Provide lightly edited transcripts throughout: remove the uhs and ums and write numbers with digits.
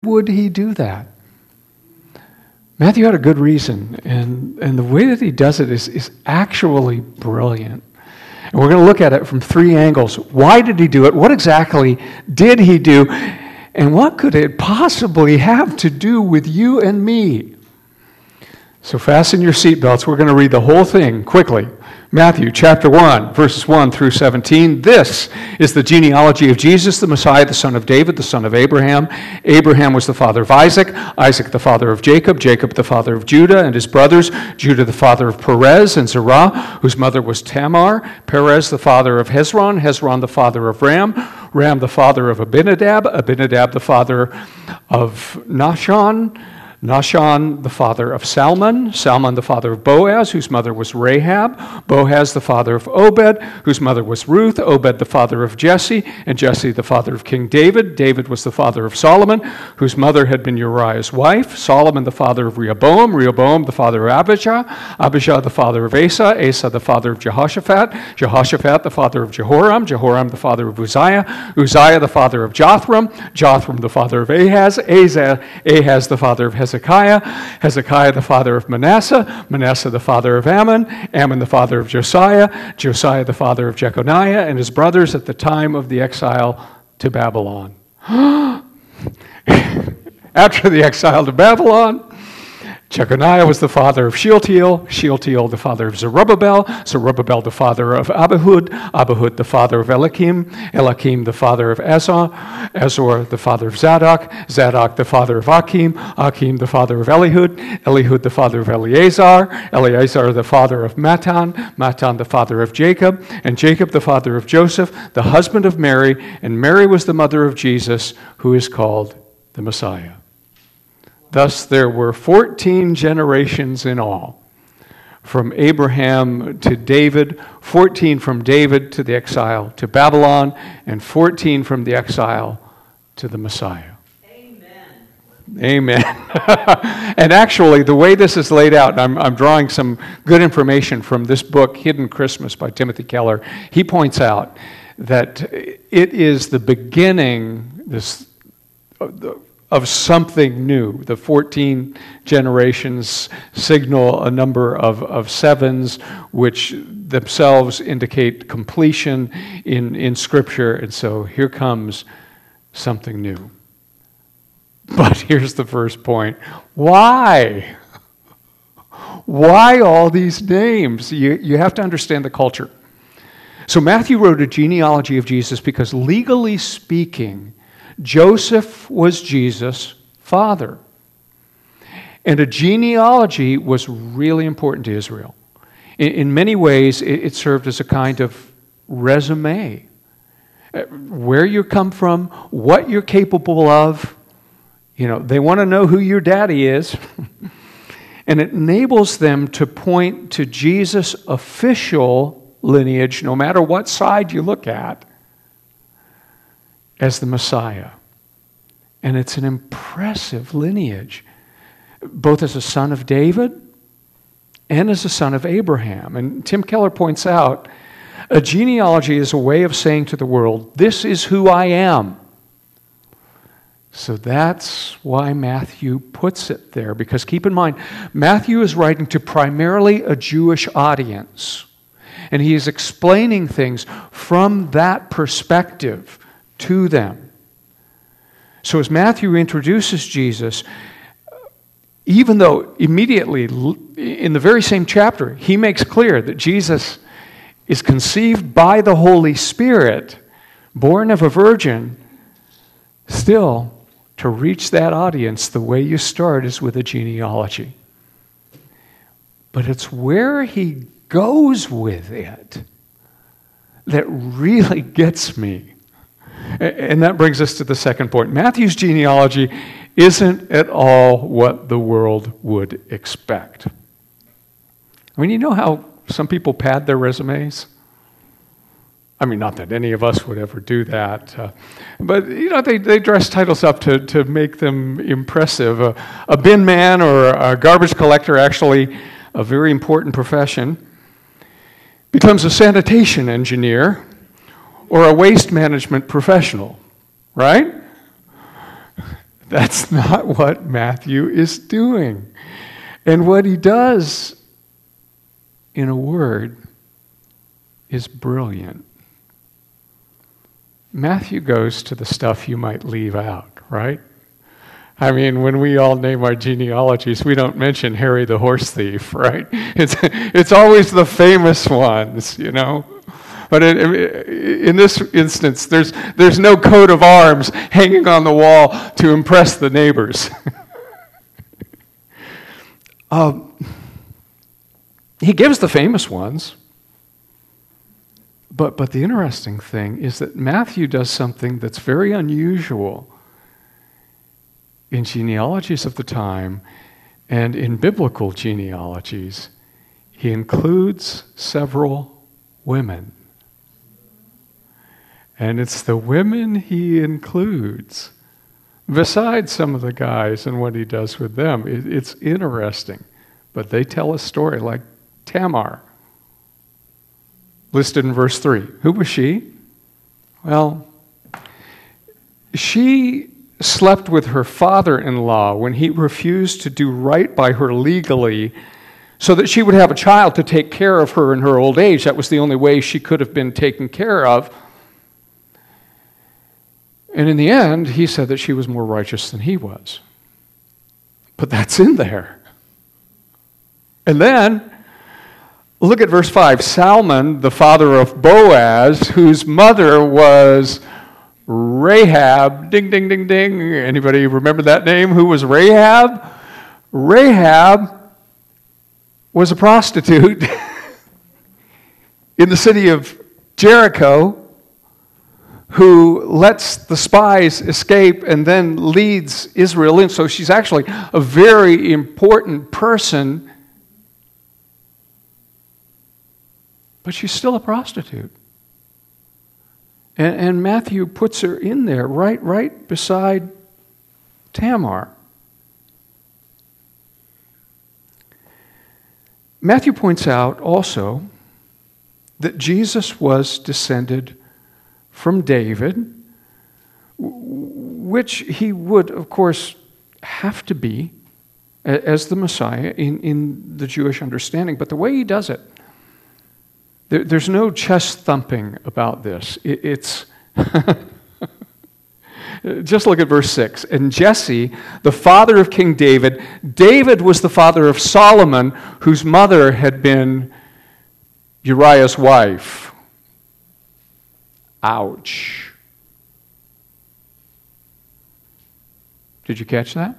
would he do that? Matthew had a good reason, and the way that he does it is actually brilliant. And we're going to look at it from three angles. Why did he do it? What exactly did he do? And what could it possibly have to do with you and me? So fasten your seatbelts. We're going to read the whole thing quickly. Matthew chapter 1, verses 1 through 17. This is the genealogy of Jesus, the Messiah, the son of David, the son of Abraham. Abraham was the father of Isaac, Isaac the father of Jacob, Jacob the father of Judah and his brothers, Judah the father of Perez and Zerah, whose mother was Tamar, Perez the father of Hezron, Hezron the father of Ram, Ram the father of Abinadab, Abinadab the father of Nahshon, Nahshon the father of Salmon, Salmon the father of Boaz, whose mother was Rahab, Boaz the father of Obed, whose mother was Ruth, Obed the father of Jesse, and Jesse the father of King David. David was the father of Solomon, whose mother had been Uriah's wife, Solomon the father of Rehoboam, Rehoboam the father of Abijah, Abijah the father of Asa, Asa the father of Jehoshaphat, Jehoshaphat the father of Jehoram, Jehoram the father of Uzziah, Uzziah the father of Jotham, Jotham the father of Ahaz, Ahaz the father of Hezekiah, Hezekiah the father of Manasseh, Manasseh the father of Ammon, Ammon the father of Josiah, Josiah the father of Jeconiah, and his brothers at the time of the exile to Babylon. After the exile to Babylon, Jeconiah was the father of Shealtiel, Shealtiel the father of Zerubbabel, Zerubbabel the father of Abihud, Abihud the father of Eliakim, Eliakim the father of Azor, Azor the father of Zadok, Zadok the father of Achim, Achim the father of Elihud, Elihud the father of Eleazar, Eleazar the father of Matan, Matan the father of Jacob, and Jacob the father of Joseph, the husband of Mary, and Mary was the mother of Jesus, who is called the Messiah. Thus, there were 14 generations in all, from Abraham to David, 14 from David to the exile to Babylon, and 14 from the exile to the Messiah. Amen. Amen. And actually, the way this is laid out, and I'm drawing some good information from this book, Hidden Christmas by Timothy Keller. He points out that it is the beginning, of something new. The 14 generations signal a number of sevens, which themselves indicate completion in Scripture. And so here comes something new. But here's the first point. Why? Why all these names? You have to understand the culture. So Matthew wrote a genealogy of Jesus because, legally speaking, Joseph was Jesus' father. And a genealogy was really important to Israel. In many ways, it served as a kind of resume. Where you come from, what you're capable of. You know, they want to know who your daddy is. And it enables them to point to Jesus' official lineage, no matter what side you look at, as the Messiah. And it's an impressive lineage, both as a son of David and as a son of Abraham. And Tim Keller points out, a genealogy is a way of saying to the world, this is who I am. So that's why Matthew puts it there, because keep in mind, Matthew is writing to primarily a Jewish audience, and he is explaining things from that perspective to them. So as Matthew introduces Jesus, even though immediately in the very same chapter, he makes clear that Jesus is conceived by the Holy Spirit, born of a virgin, still, to reach that audience, the way you start is with a genealogy. But it's where he goes with it that really gets me. And that brings us to the second point. Matthew's genealogy isn't at all what the world would expect. I mean, you know how some people pad their resumes? I mean, not that any of us would ever do that. But, you know, they dress titles up to make them impressive. A bin man or a garbage collector, actually a very important profession, becomes a sanitation engineer or a waste management professional, right? That's not what Matthew is doing. And what he does, in a word, is brilliant. Matthew goes to the stuff you might leave out, right? I mean, when we all name our genealogies, we don't mention Harry the horse thief, right? It's always the famous ones, you know? But in this instance, there's no coat of arms hanging on the wall to impress the neighbors. He gives the famous ones. But the interesting thing is that Matthew does something that's very unusual in genealogies of the time and in biblical genealogies. He includes several women. And it's the women he includes, besides some of the guys and what he does with them. It's interesting. But they tell a story, like Tamar, listed in verse 3. Who was she? Well, she slept with her father-in-law when he refused to do right by her legally so that she would have a child to take care of her in her old age. That was the only way she could have been taken care of. And in the end, he said that she was more righteous than he was. But that's in there. And then, look at verse 5. Salmon, the father of Boaz, whose mother was Rahab. Ding, ding, ding, ding. Anybody remember that name? Who was Rahab? Rahab was a prostitute in the city of Jericho who lets the spies escape and then leads Israel in. So she's actually a very important person, but she's still a prostitute. And Matthew puts her in there, right beside Tamar. Matthew points out also that Jesus was descended from David, which he would, of course, have to be as the Messiah in the Jewish understanding. But the way he does it, there's no chest thumping about this. It's just look at verse 6. And Jesse, the father of King David, David was the father of Solomon, whose mother had been Uriah's wife. Ouch. Did you catch that?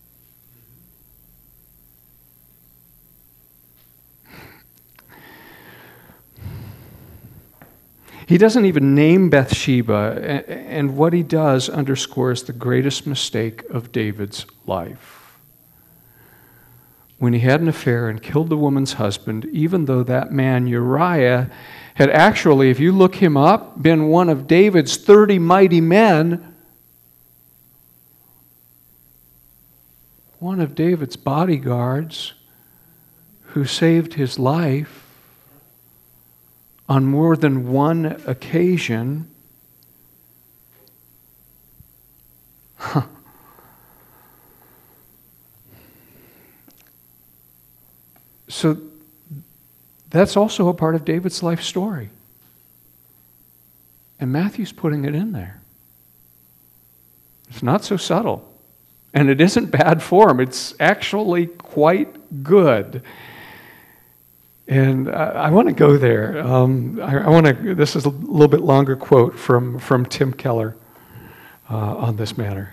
He doesn't even name Bathsheba, and what he does underscores the greatest mistake of David's life. When he had an affair and killed the woman's husband, even though that man, Uriah, had actually, if you look him up, been one of David's 30 mighty men, one of David's bodyguards who saved his life on more than one occasion. So that's also a part of David's life story. And Matthew's putting it in there. It's not so subtle. And it isn't bad form. It's actually quite good. And I want to go there. I want to. This is a little bit longer quote from Tim Keller on this matter.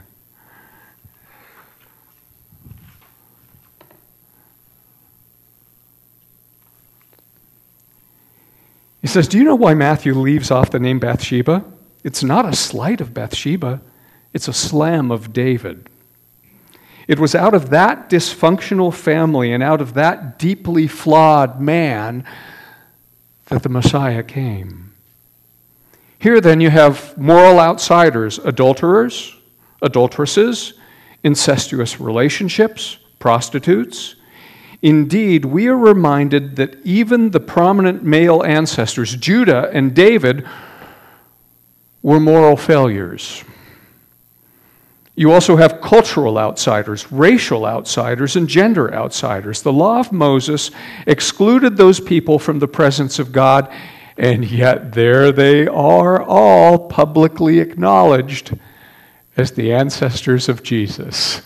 He says, "Do you know why Matthew leaves off the name Bathsheba? It's not a slight of Bathsheba. It's a slam of David. It was out of that dysfunctional family and out of that deeply flawed man that the Messiah came. Here then you have moral outsiders, adulterers, adulteresses, incestuous relationships, prostitutes. Indeed, we are reminded that even the prominent male ancestors, Judah and David, were moral failures. You also have cultural outsiders, racial outsiders, and gender outsiders. The law of Moses excluded those people from the presence of God, and yet there they are, all publicly acknowledged as the ancestors of Jesus.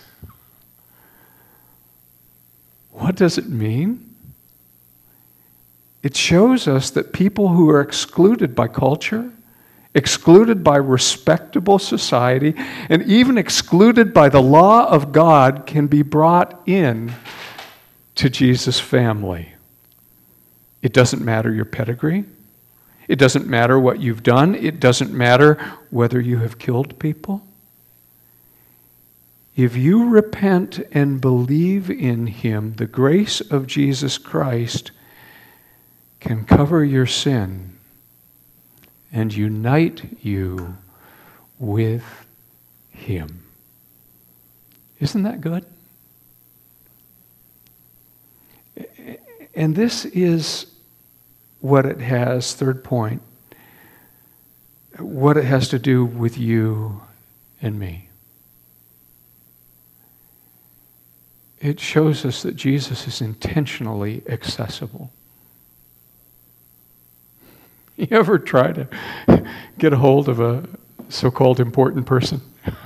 What does it mean? It shows us that people who are excluded by culture, excluded by respectable society, and even excluded by the law of God can be brought in to Jesus' family. It doesn't matter your pedigree. It doesn't matter what you've done. It doesn't matter whether you have killed people. If you repent and believe in Him, the grace of Jesus Christ can cover your sin and unite you with Him. Isn't that good? And this is what it has, third point, what it has to do with you and me. It shows us that Jesus is intentionally accessible. You ever try to get a hold of a so-called important person?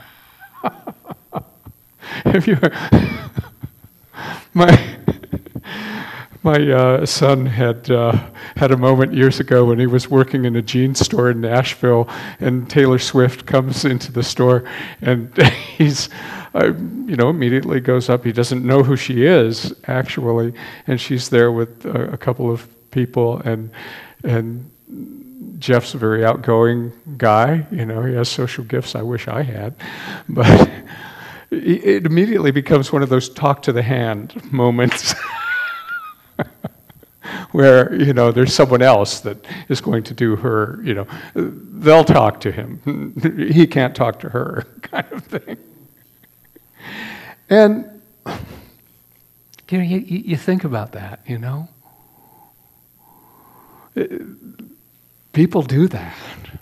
Have you? My son had a moment years ago when he was working in a jeans store in Nashville, and Taylor Swift comes into the store, and he's, immediately goes up. He doesn't know who she is actually, and she's there with a couple of people, and Jeff's a very outgoing guy. He has social gifts I wish I had, but it immediately becomes one of those talk to the hand moments. Where, there's someone else that is going to do her, they'll talk to him. He can't talk to her, kind of thing. And, you think about that, People do that.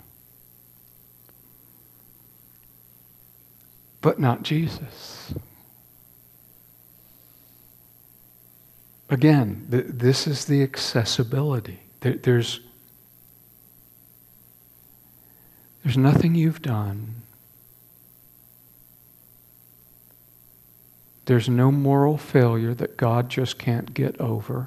But not Jesus. Again, this is the accessibility. There's nothing you've done. There's no moral failure that God just can't get over.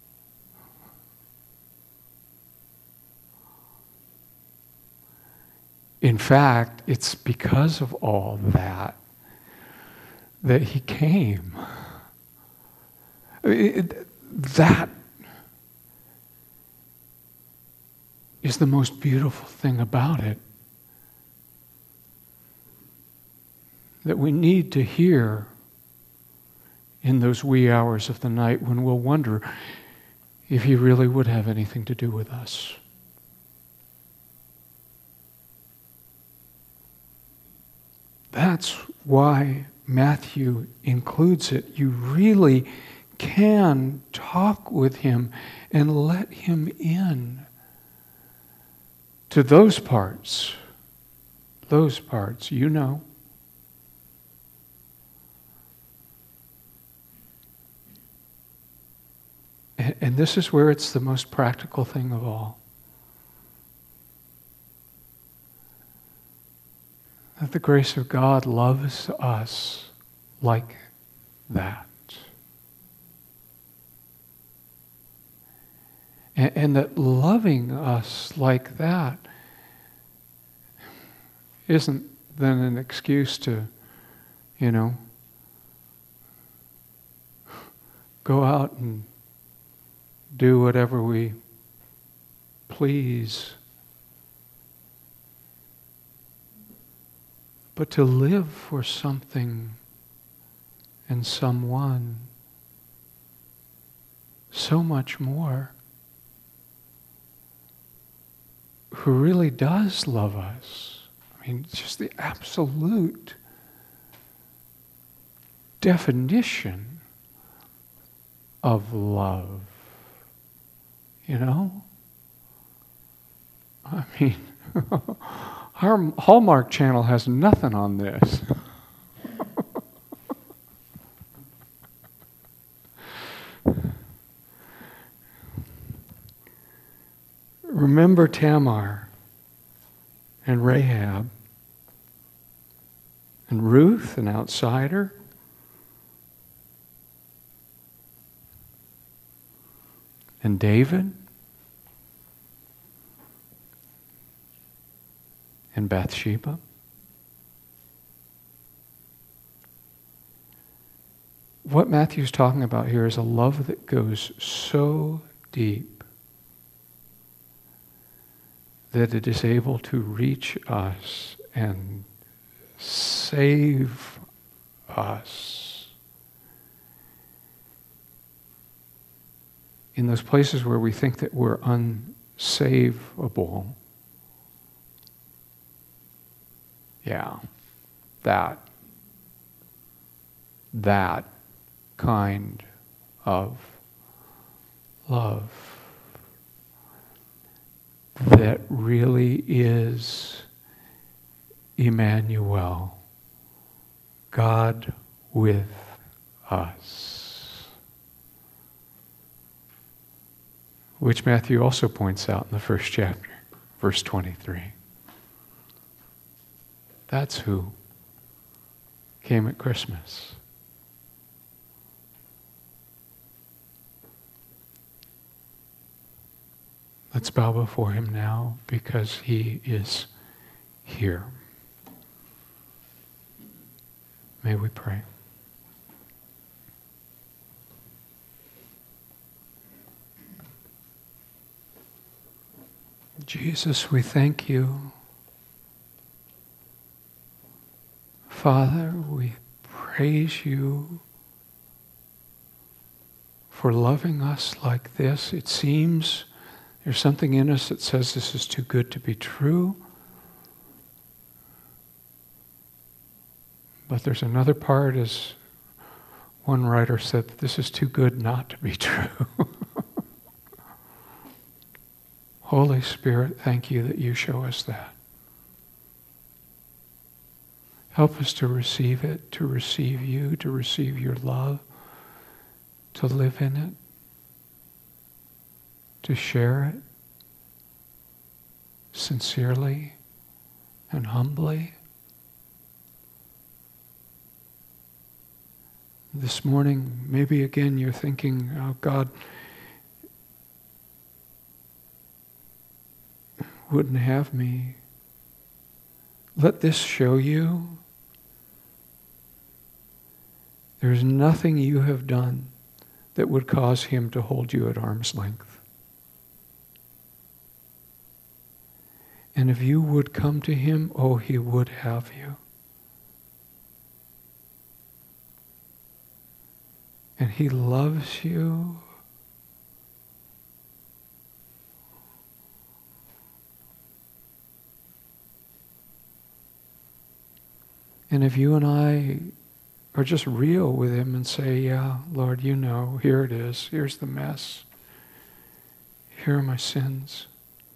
In fact, it's because of all that He came. That is the most beautiful thing about it. That we need to hear in those wee hours of the night when we'll wonder if He really would have anything to do with us. That's why Matthew includes it. You really can talk with Him and let Him in to those parts, And this is where it's the most practical thing of all. That the grace of God loves us like that. And that loving us like that isn't then an excuse to, go out and do whatever we please. But to live for something and someone so much more, who really does love us. I mean, just the absolute definition of love. I mean, our Hallmark Channel has nothing on this. remember Tamar and Rahab and Ruth, an outsider, and David and Bathsheba. What Matthew's talking about here is a love that goes so deep that it is able to reach us and save us in those places where we think that we're unsavable. Yeah, that kind of love that really is Emmanuel, God with us, which Matthew also points out in the first chapter, verse 23. That's who came at Christmas. Let's bow before him now because he is here. May we pray. Jesus, we thank you. Father, we praise you for loving us like this. It seems there's something in us that says this is too good to be true. But there's another part, as one writer said, that this is too good not to be true. Holy Spirit, thank you that you show us that. Help us to receive it, to receive you, to receive your love, to live in it, to share it sincerely and humbly. This morning, maybe again you're thinking, oh God, wouldn't have me. Let this show you there's nothing you have done that would cause him to hold you at arm's length. And if you would come to him, oh, he would have you. And he loves you. And if you and I are just real with him and say, yeah, Lord, you know, here it is. Here's the mess. Here are my sins.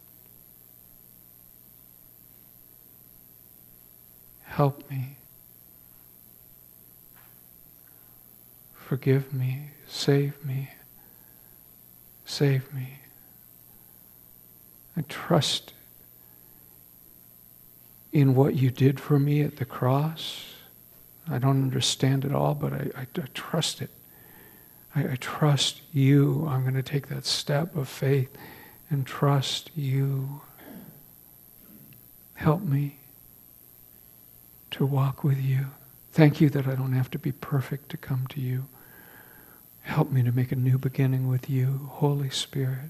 Help me. Forgive me. Save me. Save me. I trust in what you did for me at the cross. I don't understand it all, but I trust it. I trust you. I'm going to take that step of faith and trust you. Help me to walk with you. Thank you that I don't have to be perfect to come to you. Help me to make a new beginning with you, Holy Spirit.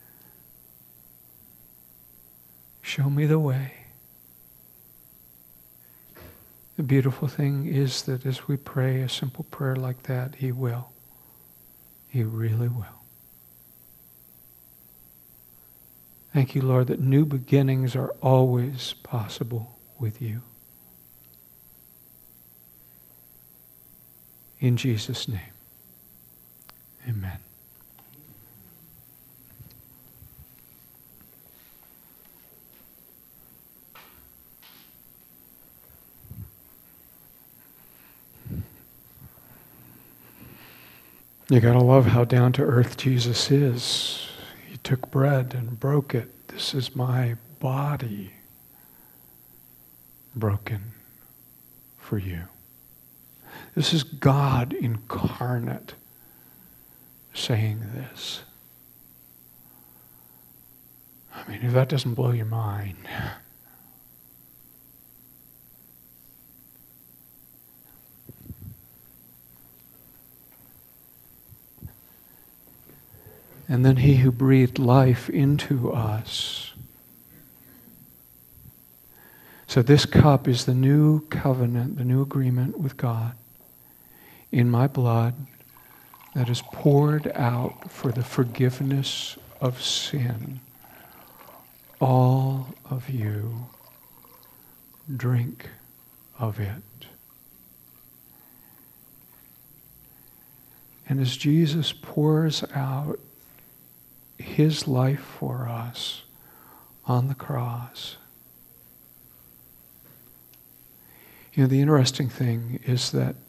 Show me the way. The beautiful thing is that as we pray a simple prayer like that, he will. He really will. Thank you, Lord, that new beginnings are always possible with you. In Jesus' name, amen. You gotta love how down to earth Jesus is. He took bread and broke it. This is my body broken for you. This is God incarnate saying this. I mean, if that doesn't blow your mind. And then he who breathed life into us. So this cup is the new covenant, the new agreement with God in my blood that is poured out for the forgiveness of sin. All of you drink of it. And as Jesus pours out his life for us on the cross, the interesting thing is that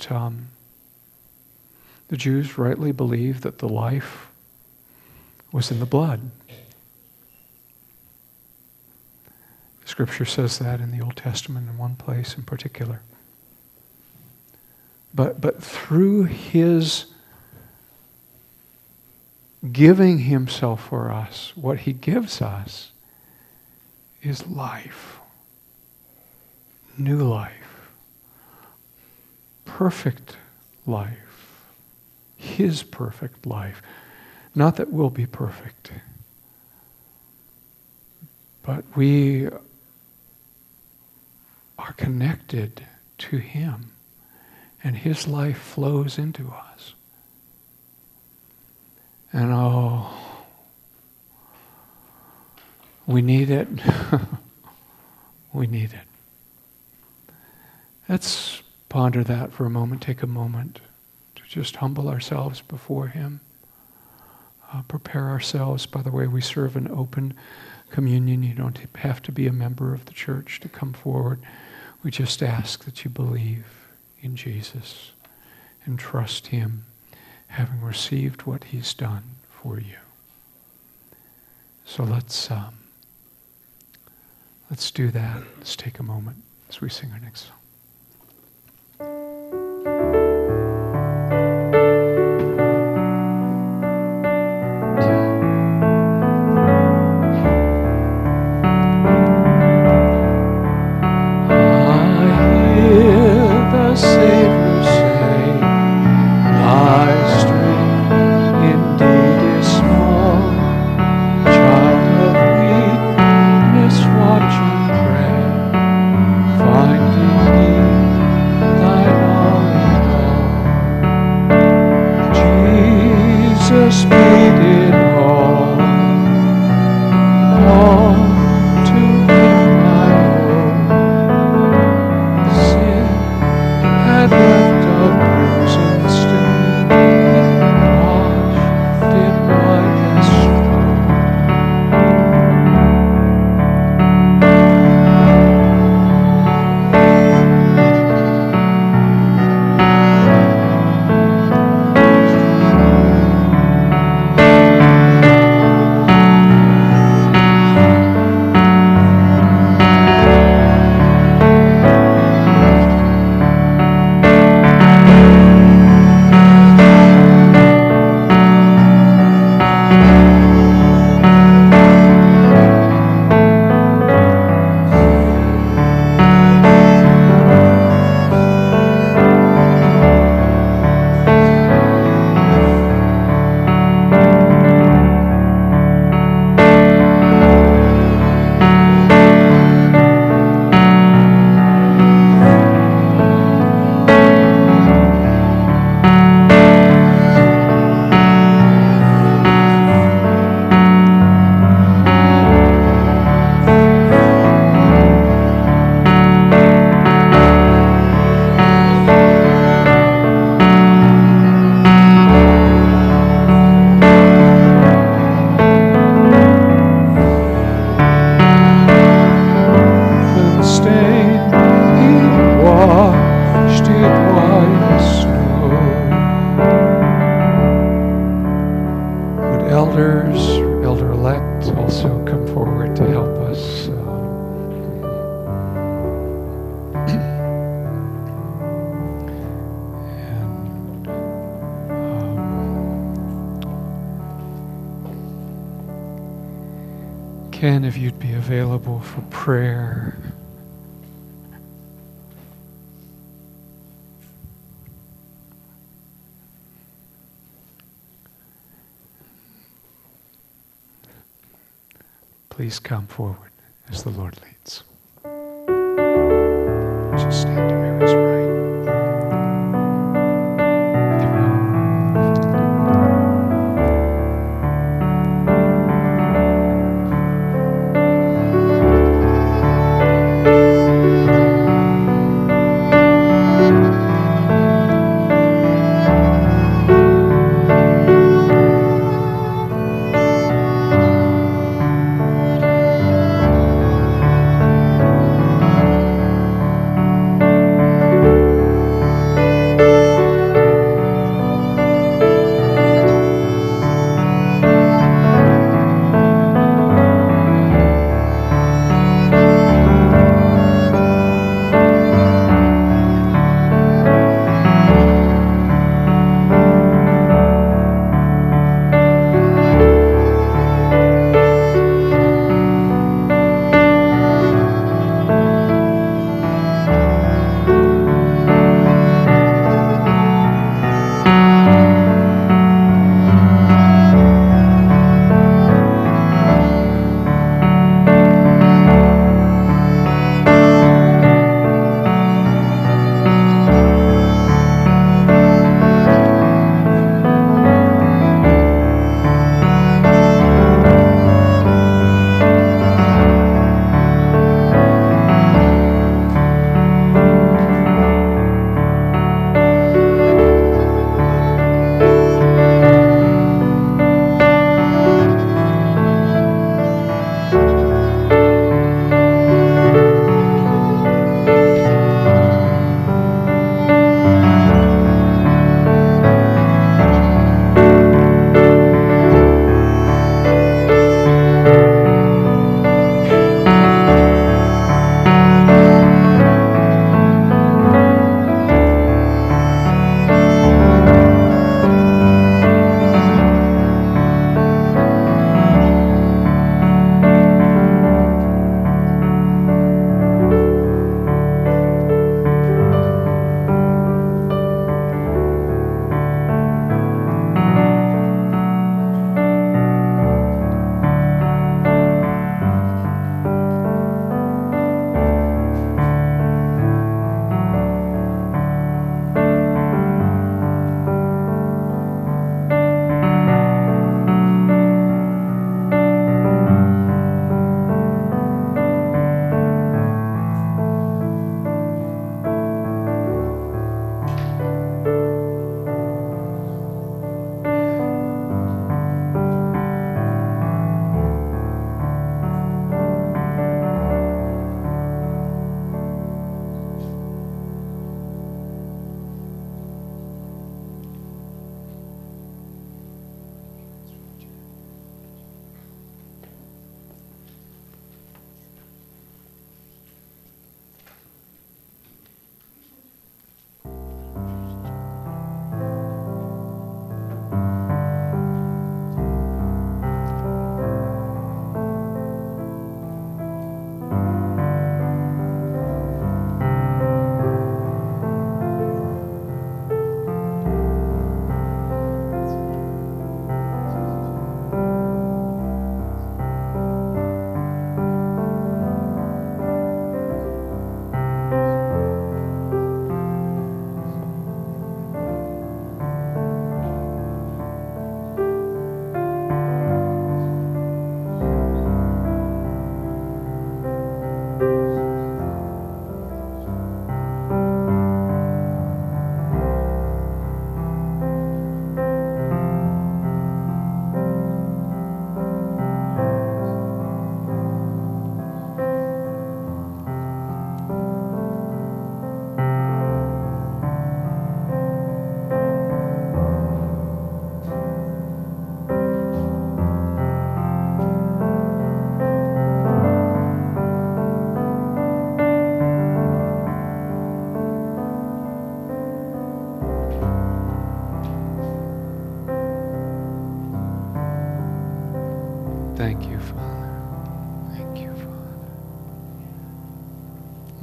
the Jews rightly believed that the life was in the blood. Scripture says that in the Old Testament in one place in particular. But through his giving himself for us, what he gives us is life. New life. Perfect life. His perfect life. Not that we'll be perfect, but we are connected to him, and his life flows into us. And we need it. We need it. Let's ponder that for a moment. Take a moment to just humble ourselves before him. Prepare ourselves by the way we serve an open communion. You don't have to be a member of the church to come forward. We just ask that you believe in Jesus and trust him, having received what he's done for you. So let's do that. Let's take a moment as we sing our next song. Ken, if you'd be available for prayer. Please come forward as the Lord leads. Just stand to Mary's right. There we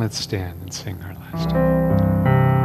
Let's stand and sing our last hymn.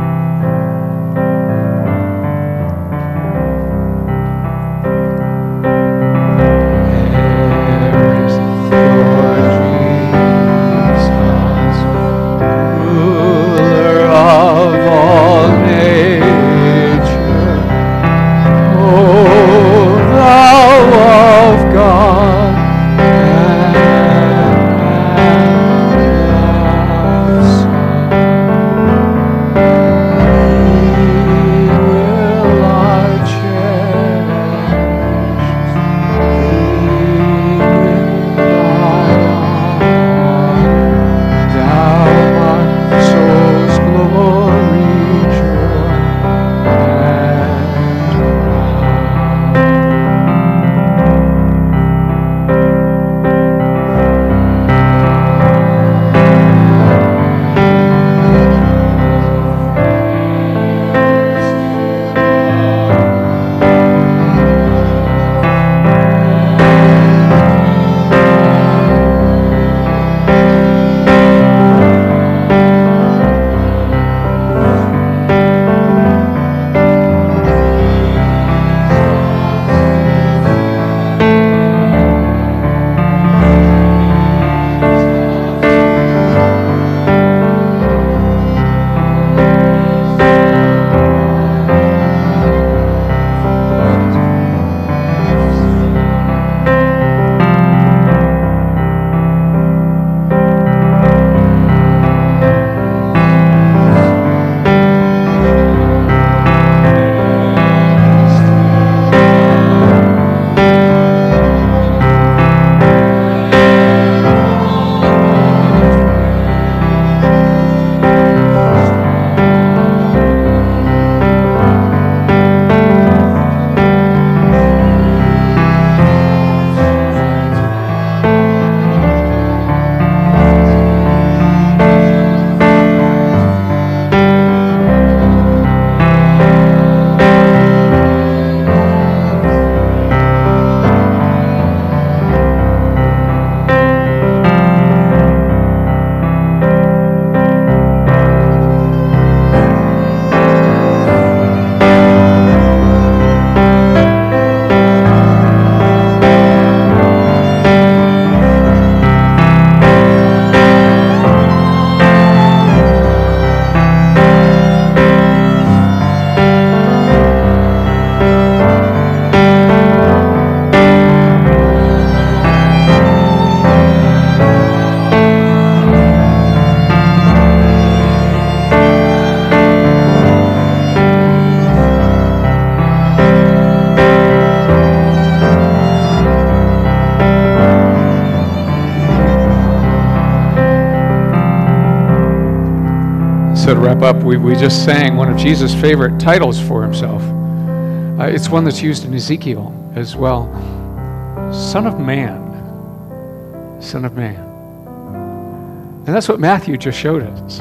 So to wrap up, we just sang one of Jesus' favorite titles for himself. It's one that's used in Ezekiel as well. Son of Man. Son of Man. And that's what Matthew just showed us.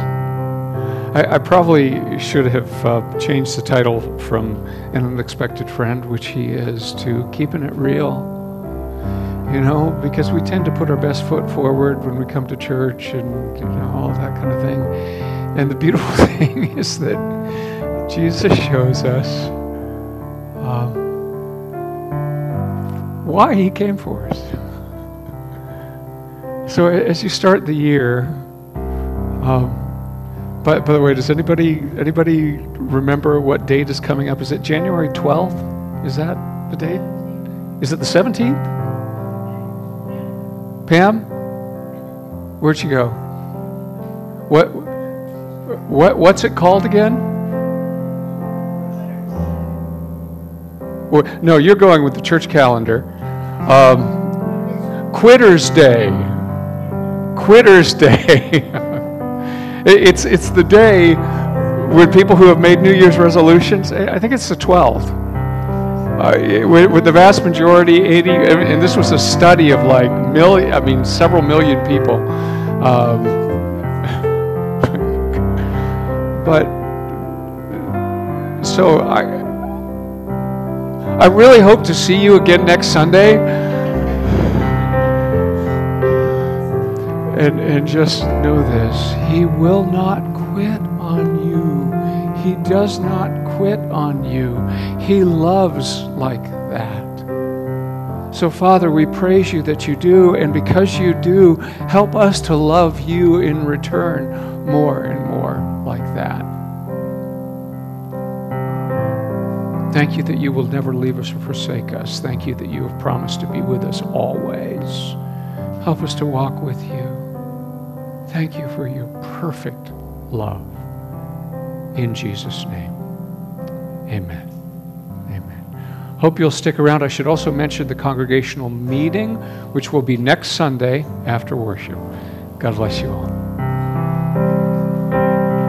I probably should have changed the title from An Unexpected Friend, which he is, to Keeping It Real. You know, because we tend to put our best foot forward when we come to church and, you know, all that kind of thing. And the beautiful thing is that Jesus shows us why he came for us. So as you start the year, by the way, does anybody remember what date is coming up? Is it January 12th? Is that the date? Is it the 17th? Pam? Where'd she go? What's it called again? No, you're going with the church calendar. Quitter's Day. Quitter's Day. It's the day when people who have made New Year's resolutions, I think it's the 12th. With the vast majority, 80, and this was a study of like several million people. But so I really hope to see you again next Sunday. And just know this, He will not quit on you. He does not quit on you. He loves like that. So, Father, we praise you that you do, and because you do, help us to love you in return more and more like that. Thank you that you will never leave us or forsake us. Thank you that you have promised to be with us always. Help us to walk with you. Thank you for your perfect love. In Jesus' name, amen. Amen. Hope you'll stick around. I should also mention the congregational meeting, which will be next Sunday after worship. God bless you all.